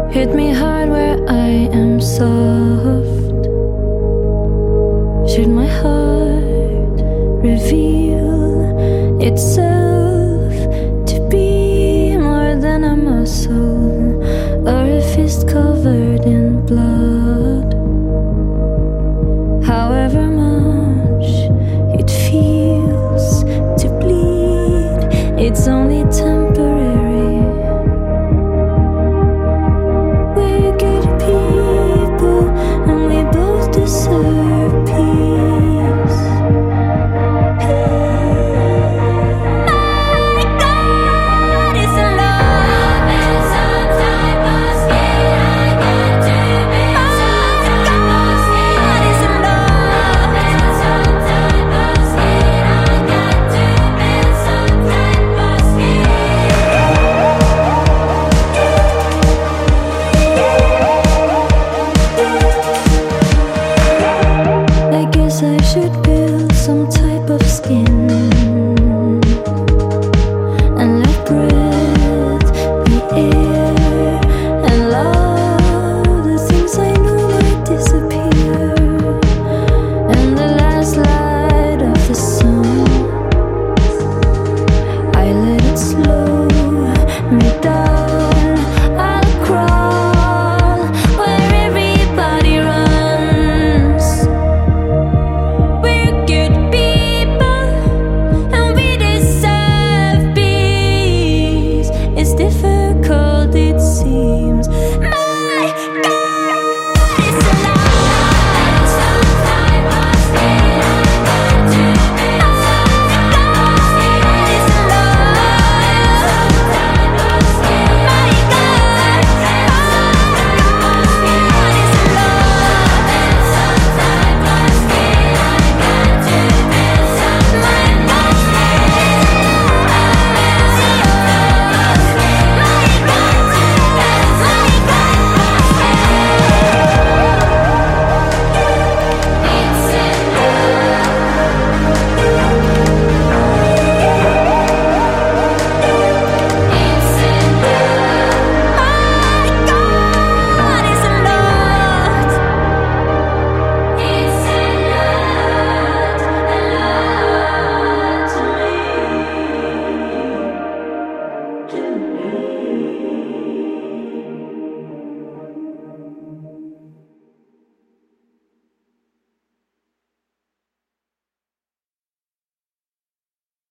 Hit me hard where I am soft. Should my heart reveal itself to be more than a muscle or a fist covered in blood? However much it feels to bleed, it's only temporary.